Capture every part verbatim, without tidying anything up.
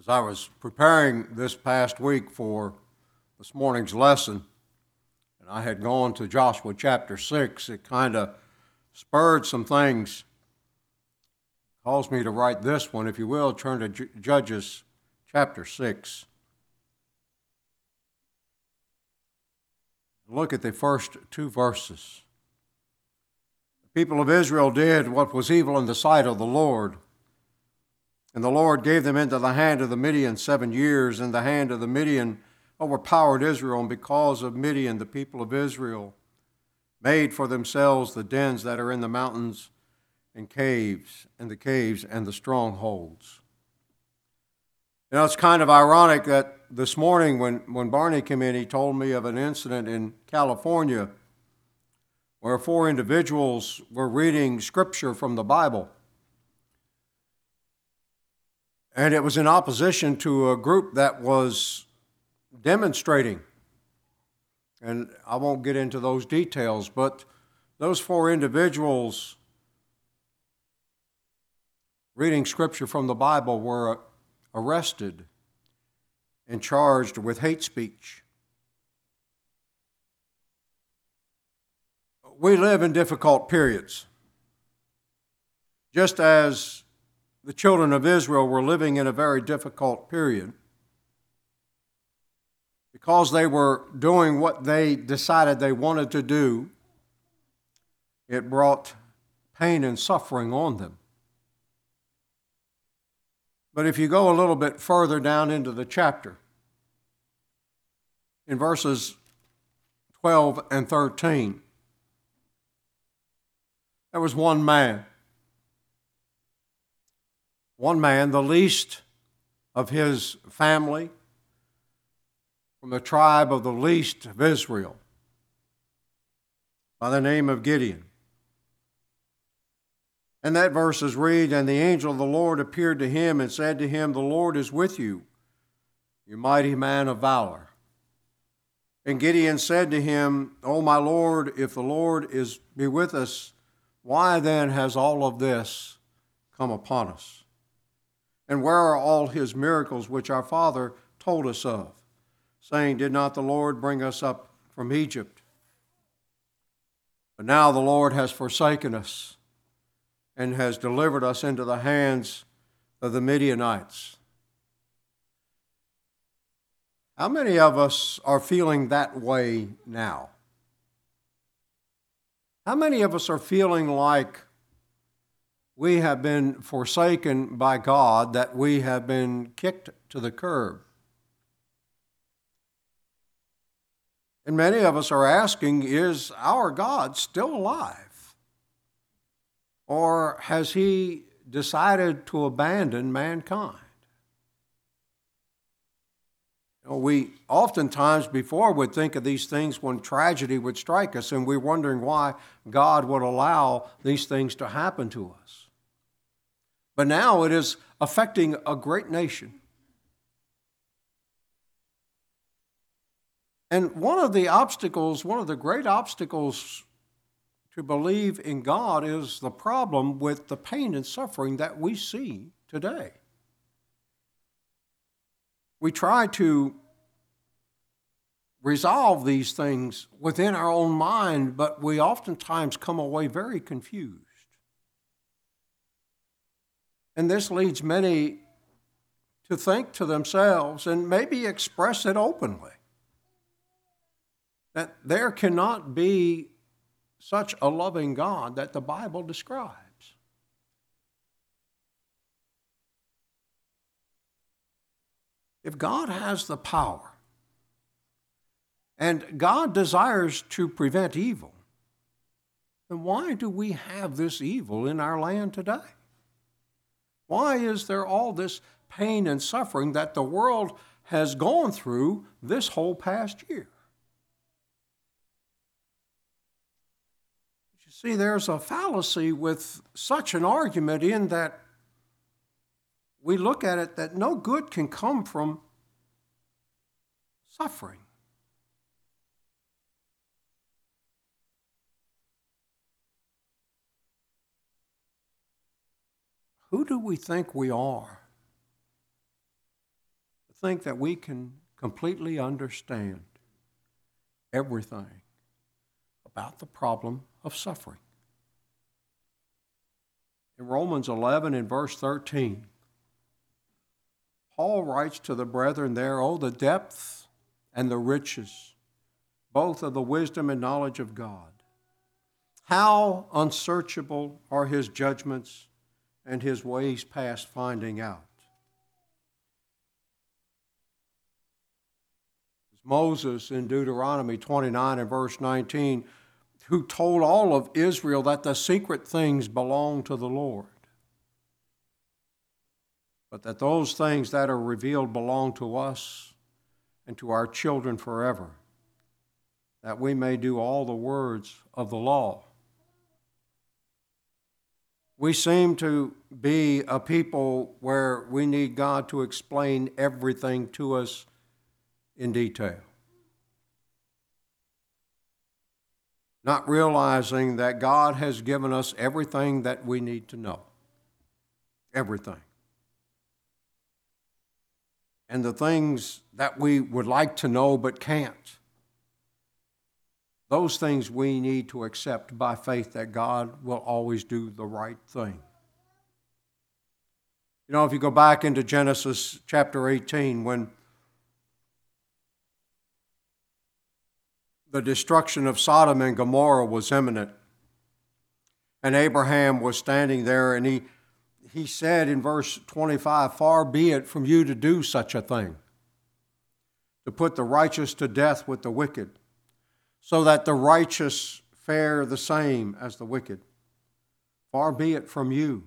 As I was preparing this past week for this morning's lesson, and I had gone to Joshua chapter six, it kind of spurred some things, caused me to write this one. If you will, turn to J- Judges chapter six. Look at the first two verses. The people of Israel did what was evil in the sight of the Lord. And the Lord gave them into the hand of the Midian seven years, and the hand of the Midian overpowered Israel. And because of Midian, the people of Israel made for themselves the dens that are in the mountains and caves, and the caves and the strongholds. You know, it's kind of ironic that this morning when, when Barney came in, he told me of an incident in California where four individuals were reading scripture from the Bible. And it was in opposition to a group that was demonstrating. And I won't get into those details, but those four individuals reading scripture from the Bible were arrested and charged with hate speech. We live in difficult periods. Just as the children of Israel were living in a very difficult period because they were doing what they decided they wanted to do, it brought pain and suffering on them. But if you go a little bit further down into the chapter, in verses twelve and thirteen, there was one man. One man, the least of his family, from the tribe of the least of Israel, by the name of Gideon. And that verses read, "And the angel of the Lord appeared to him and said to him, The Lord is with you, you mighty man of valor. And Gideon said to him, O my Lord, if the Lord is be with us, why then has all of this come upon us? And where are all his miracles which our father told us of, saying, Did not the Lord bring us up from Egypt? But now the Lord has forsaken us and has delivered us into the hands of the Midianites." How many of us are feeling that way now? How many of us are feeling like we have been forsaken by God, that we have been kicked to the curb? And many of us are asking, is our God still alive? Or has he decided to abandon mankind? You know, we oftentimes before would think of these things when tragedy would strike us, and we're wondering why God would allow these things to happen to us. But now it is affecting a great nation. And one of the obstacles, one of the great obstacles to believe in God is the problem with the pain and suffering that we see today. We try to resolve these things within our own mind, but we oftentimes come away very confused. And this leads many to think to themselves, and maybe express it openly, that there cannot be such a loving God that the Bible describes. If God has the power, and God desires to prevent evil, then why do we have this evil in our land today? Why is there all this pain and suffering that the world has gone through this whole past year? You see, there's a fallacy with such an argument in that we look at it that no good can come from suffering. Who do we think we are think that we can completely understand everything about the problem of suffering. In Romans eleven and verse thirteen, Paul writes to the brethren there, "Oh, the depth and the riches, both of the wisdom and knowledge of God. How unsearchable are his judgments and his ways past finding out." Moses in Deuteronomy twenty-nine and verse nineteen, who told all of Israel that the secret things belong to the Lord, but that those things that are revealed belong to us and to our children forever, that we may do all the words of the law. We seem to be a people where we need God to explain everything to us in detail, not realizing that God has given us everything that we need to know. Everything. And the things that we would like to know but can't, those things we need to accept by faith that God will always do the right thing. You know, if you go back into Genesis chapter eighteen, when the destruction of Sodom and Gomorrah was imminent, and Abraham was standing there, and he, he said in verse twenty-five, "Far be it from you to do such a thing, to put the righteous to death with the wicked, so that the righteous fare the same as the wicked. Far be it from you.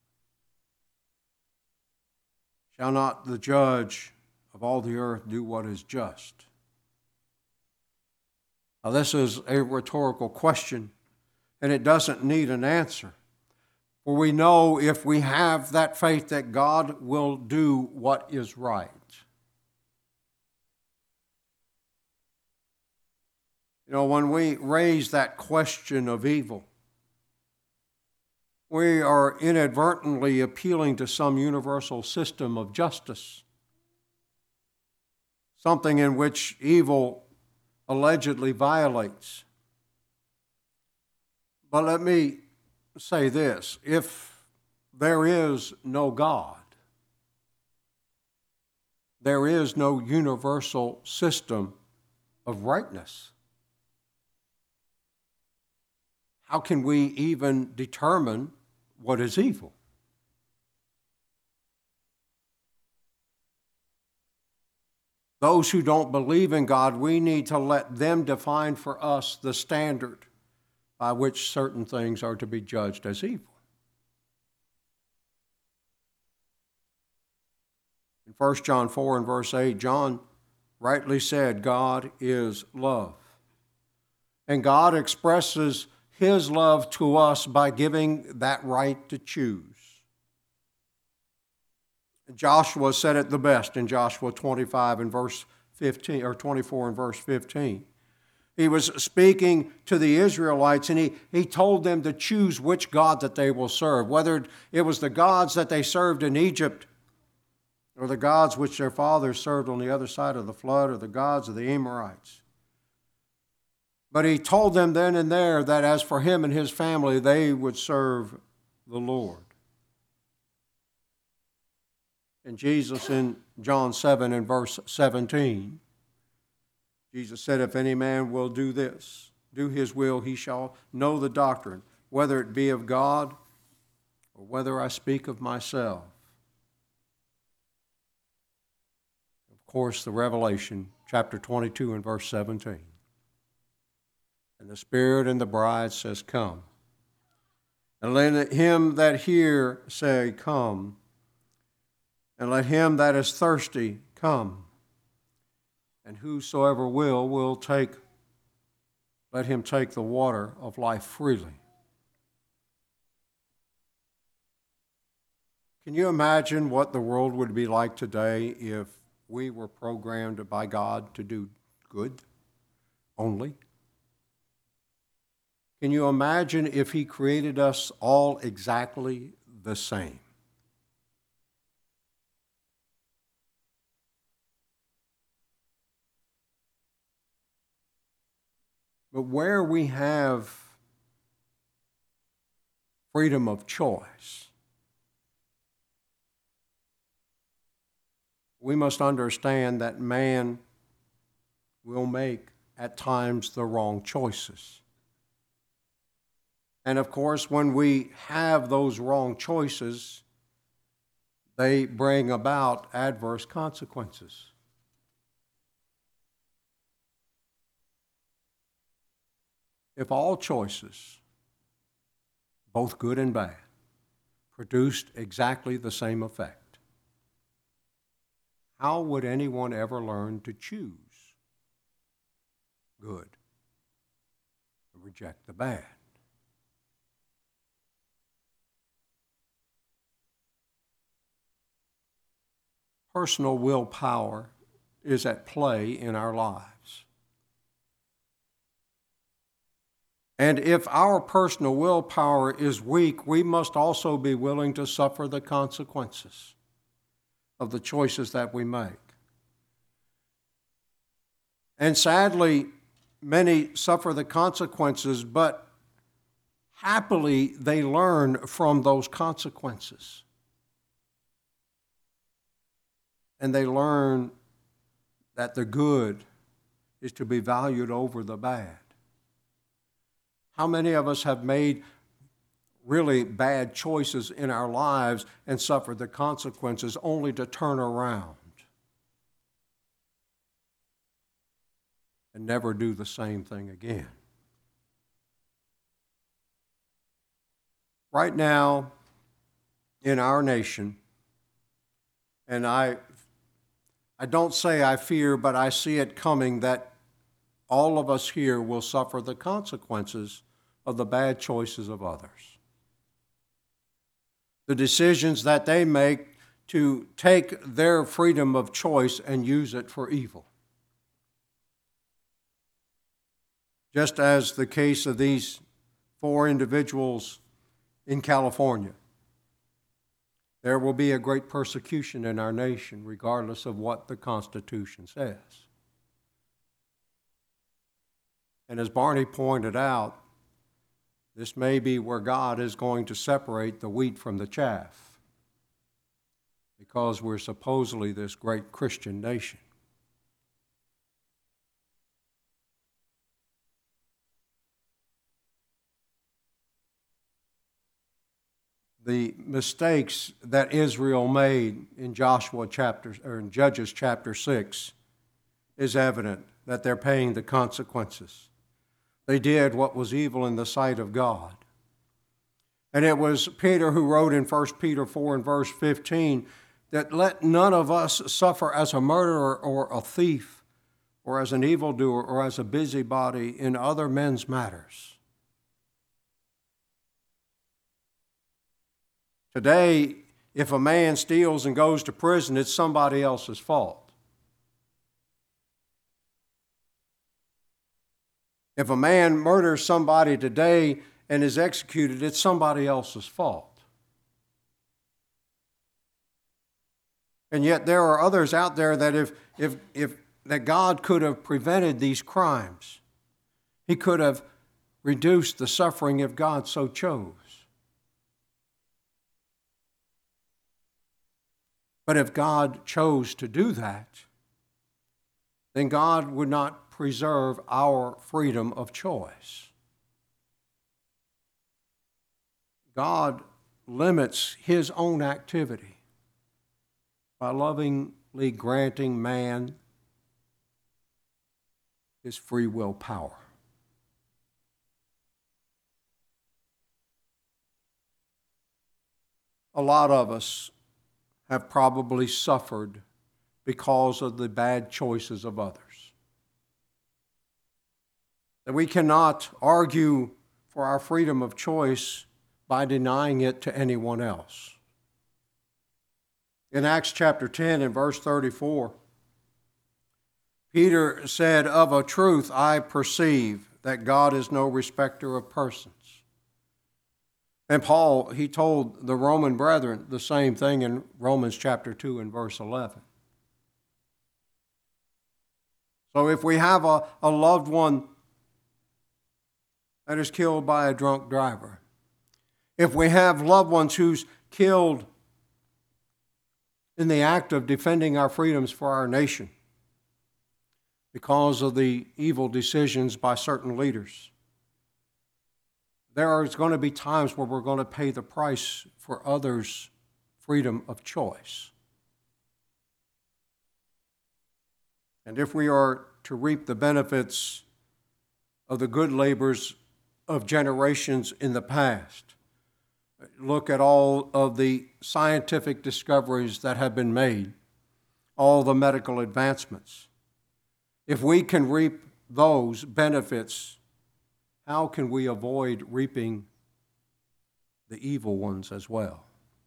Shall not the judge of all the earth do what is just?" Now, this is a rhetorical question, and it doesn't need an answer. For we know if we have that faith that God will do what is right. You know, when we raise that question of evil, we are inadvertently appealing to some universal system of justice, something in which evil allegedly violates. But let me say this: if there is no God, there is no universal system of rightness. How can we even determine what is evil? Those who don't believe in God, we need to let them define for us the standard by which certain things are to be judged as evil. In First John four and verse eight, John rightly said, God is love. And God expresses his love to us by giving that right to choose. Joshua said it the best in Joshua twenty-five and verse fifteen, or twenty-four and verse fifteen. He was speaking to the Israelites, and he, he told them to choose which God that they will serve, whether it was the gods that they served in Egypt, or the gods which their fathers served on the other side of the flood, or the gods of the Amorites. But he told them then and there that as for him and his family, they would serve the Lord. And Jesus in John seven and verse seventeen, Jesus said, if any man will do this, do his will, he shall know the doctrine, whether it be of God or whether I speak of myself. Of course, the Revelation, chapter twenty-two and verse seventeen. And the Spirit and the bride says, come. And let him that hear say, come. And let him that is thirsty come. And whosoever will, will take, let him take the water of life freely. Can you imagine what the world would be like today if we were programmed by God to do good only? Can you imagine if he created us all exactly the same? But where we have freedom of choice, we must understand that man will make at times the wrong choices. And of course, when we have those wrong choices, they bring about adverse consequences. If all choices, both good and bad, produced exactly the same effect, how would anyone ever learn to choose good and reject the bad? Personal willpower is at play in our lives. And if our personal willpower is weak, we must also be willing to suffer the consequences of the choices that we make. And sadly, many suffer the consequences, but happily they learn from those consequences. And they learn that the good is to be valued over the bad. How many of us have made really bad choices in our lives and suffered the consequences only to turn around and never do the same thing again? Right now, in our nation, and I, I don't say I fear, but I see it coming, that all of us here will suffer the consequences of the bad choices of others. The decisions that they make to take their freedom of choice and use it for evil. Just as the case of these four individuals in California, there will be a great persecution in our nation regardless of what the Constitution says. And as Barney pointed out, this may be where God is going to separate the wheat from the chaff, because we're supposedly this great Christian nation. The mistakes that Israel made in Joshua chapter or in Judges chapter six is evident that they're paying the consequences. They did what was evil in the sight of God. And it was Peter who wrote in First Peter four and verse fifteen that let none of us suffer as a murderer or a thief or as an evildoer or as a busybody in other men's matters. Today, if a man steals and goes to prison, it's somebody else's fault. If a man murders somebody today and is executed, it's somebody else's fault. And yet there are others out there that if, if, if that God could have prevented these crimes, He could have reduced the suffering if God so chose. But if God chose to do that, then God would not preserve our freedom of choice. God limits His own activity by lovingly granting man his free will power. A lot of us have probably suffered because of the bad choices of others. That we cannot argue for our freedom of choice by denying it to anyone else. In Acts chapter ten and verse thirty-four, Peter said, "Of a truth I perceive that God is no respecter of persons." And Paul, he told the Roman brethren the same thing in Romans chapter two and verse eleven. So if we have a, a loved one that is killed by a drunk driver, if we have loved ones who's killed in the act of defending our freedoms for our nation because of the evil decisions by certain leaders, there are going to be times where we're going to pay the price for others' freedom of choice. And if we are to reap the benefits of the good labors of generations in the past, look at all of the scientific discoveries that have been made, all the medical advancements. If we can reap those benefits, how can we avoid reaping the evil ones as well?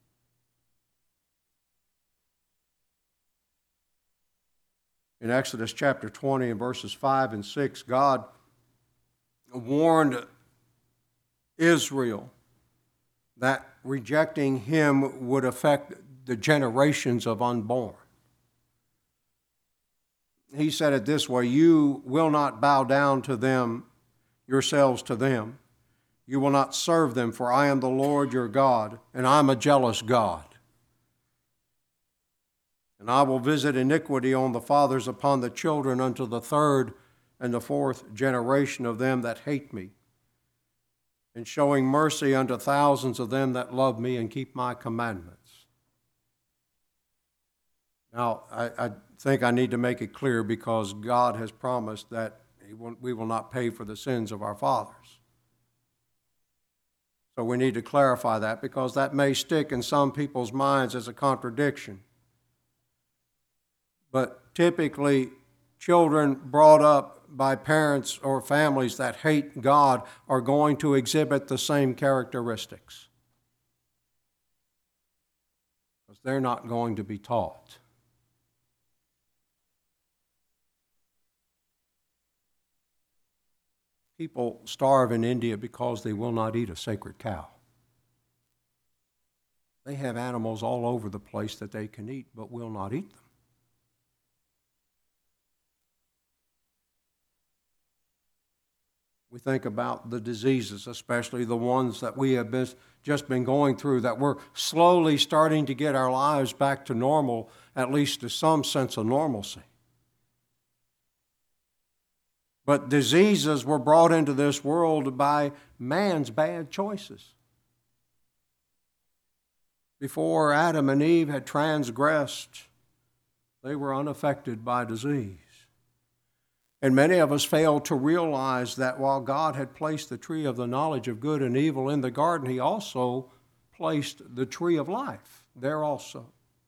In Exodus chapter twenty and verses five and six, God warned Israel that rejecting him would affect the generations of unborn. He said it this way: you will not bow down to them, yourselves to them. You will not serve them, for I am the Lord your God, and I am a jealous God. And I will visit iniquity on the fathers upon the children unto the third and the fourth generation of them that hate me, and showing mercy unto thousands of them that love me and keep my commandments. Now, I, I think I need to make it clear, because God has promised that he will, we will not pay for the sins of our fathers. So we need to clarify that, because that may stick in some people's minds as a contradiction. But typically, children brought up by parents or families that hate God are going to exhibit the same characteristics, because they're not going to be taught. People starve in India because they will not eat a sacred cow. They have animals all over the place that they can eat, but will not eat them. We think about the diseases, especially the ones that we have been, just been going through, that we're slowly starting to get our lives back to normal, at least to some sense of normalcy. But diseases were brought into this world by man's bad choices. Before Adam and Eve had transgressed, they were unaffected by disease. And many of us fail to realize that while God had placed the tree of the knowledge of good and evil in the garden, he also placed the tree of life there also.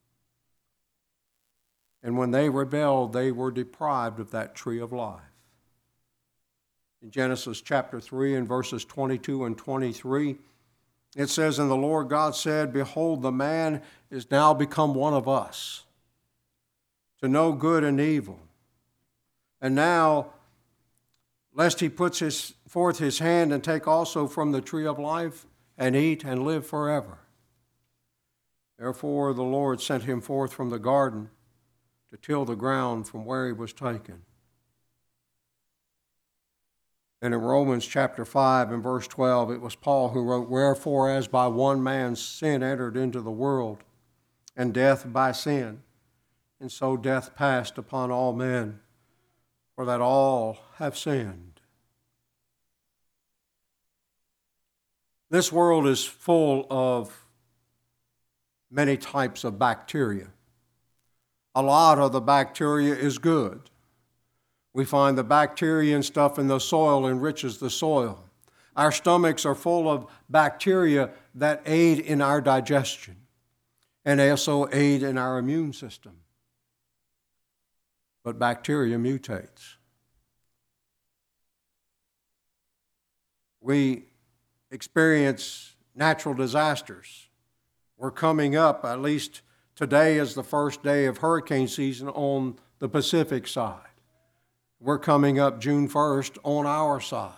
And when they rebelled, they were deprived of that tree of life. In Genesis chapter three and verses twenty-two and twenty-three, it says, and the Lord God said, behold, the man is now become one of us, to know good and evil. And now, lest he puts his, forth his hand and take also from the tree of life, and eat and live forever. Therefore the Lord sent him forth from the garden to till the ground from where he was taken. And in Romans chapter five and verse twelve, it was Paul who wrote, wherefore as by one man's sin entered into the world, and death by sin, and so death passed upon all men, for that all have sinned. This world is full of many types of bacteria. A lot of the bacteria is good. We find the bacteria and stuff in the soil enriches the soil. Our stomachs are full of bacteria that aid in our digestion and also aid in our immune system. But bacteria mutates. We experience natural disasters. We're coming up, at least today is the first day of hurricane season on the Pacific side. We're coming up June first on our side.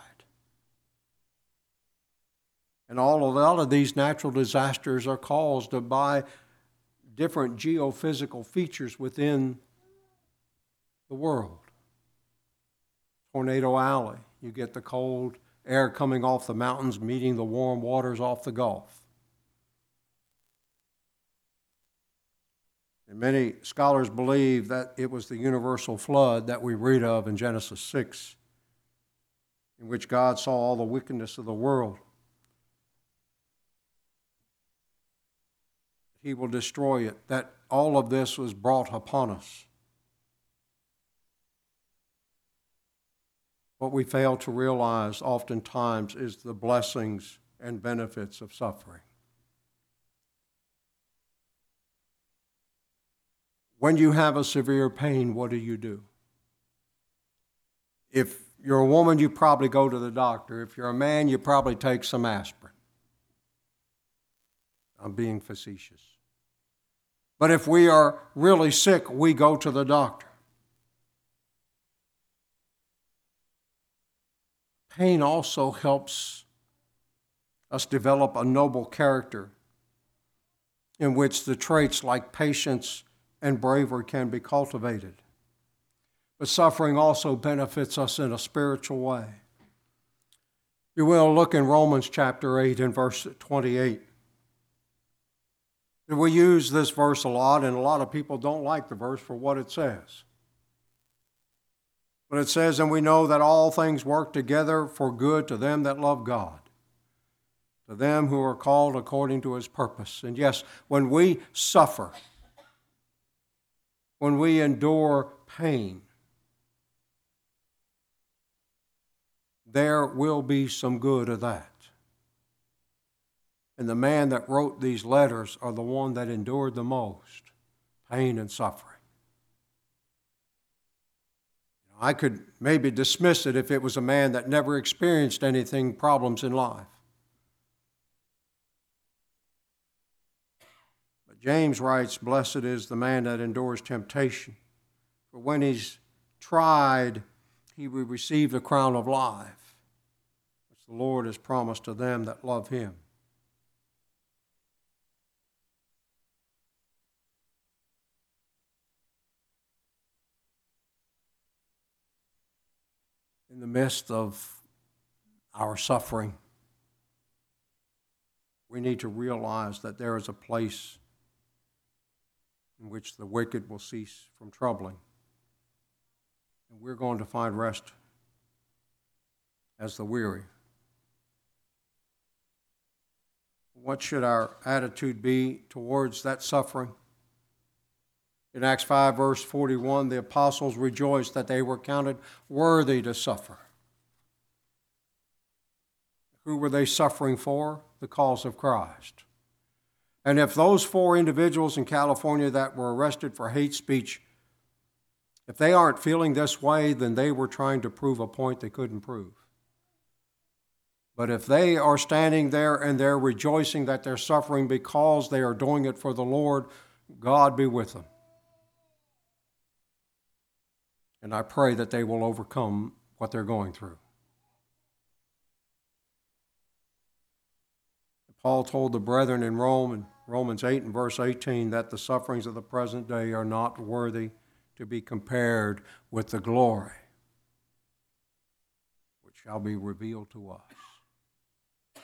And all of, all of these natural disasters are caused by different geophysical features within the world. Tornado Alley, you get the cold air coming off the mountains, meeting the warm waters off the Gulf. And many scholars believe that it was the universal flood that we read of in Genesis six, in which God saw all the wickedness of the world. He will destroy it, that all of this was brought upon us. What we fail to realize oftentimes is the blessings and benefits of suffering. When you have a severe pain, what do you do? If you're a woman, you probably go to the doctor. If you're a man, you probably take some aspirin. I'm being facetious. But if we are really sick, we go to the doctor. Pain also helps us develop a noble character in which the traits like patience and bravery can be cultivated. But suffering also benefits us in a spiritual way. You will look in Romans chapter eight and verse twenty-eight. We use this verse a lot, and a lot of people don't like the verse for what it says. But it says, and we know that all things work together for good to them that love God, to them who are called according to his purpose. And yes, when we suffer, when we endure pain, there will be some good of that. And the man that wrote these letters are the one that endured the most pain and suffering. I could maybe dismiss it if it was a man that never experienced anything, problems in life. But James writes, blessed is the man that endures temptation, for when he's tried, he will receive the crown of life, which the Lord has promised to them that love him. In the midst of our suffering, we need to realize that there is a place in which the wicked will cease from troubling. And we're going to find rest as the weary. What should our attitude be towards that suffering? In Acts five, verse forty-one, the apostles rejoiced that they were counted worthy to suffer. Who were they suffering for? The cause of Christ. And if those four individuals in California that were arrested for hate speech, if they aren't feeling this way, then they were trying to prove a point they couldn't prove. But if they are standing there and they're rejoicing that they're suffering because they are doing it for the Lord, God be with them. And I pray that they will overcome what they're going through. Paul told the brethren in Rome in Romans eight and verse eighteen that the sufferings of the present day are not worthy to be compared with the glory which shall be revealed to us.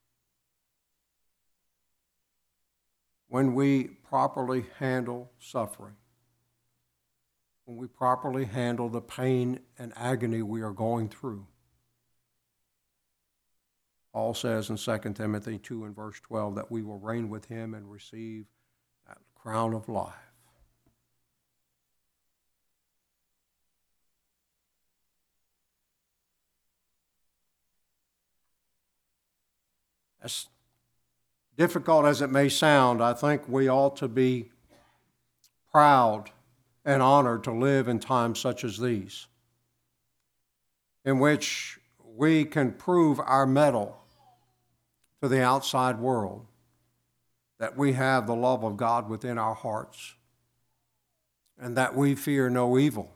When we properly handle suffering, when we properly handle the pain and agony we are going through, Paul says in Second Timothy two and verse twelve that we will reign with him and receive that crown of life. As difficult as it may sound, I think we ought to be proud and honored to live in times such as these, in which we can prove our mettle to the outside world, that we have the love of God within our hearts, and that we fear no evil.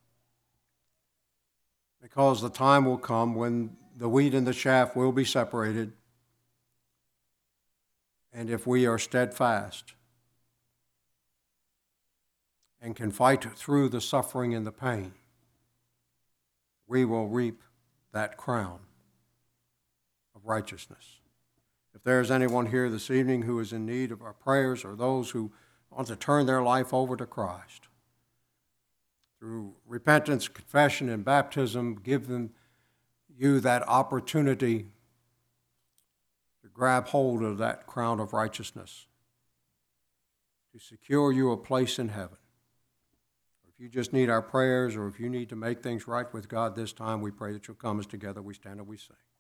Because the time will come when the wheat and the chaff will be separated, and if we are steadfast and can fight through the suffering and the pain, we will reap that crown of righteousness. If there is anyone here this evening who is in need of our prayers, or those who want to turn their life over to Christ, through repentance, confession, and baptism, give them you that opportunity to grab hold of that crown of righteousness, to secure you a place in heaven. If you just need our prayers, or if you need to make things right with God this time, we pray that you'll come as together we stand and we sing.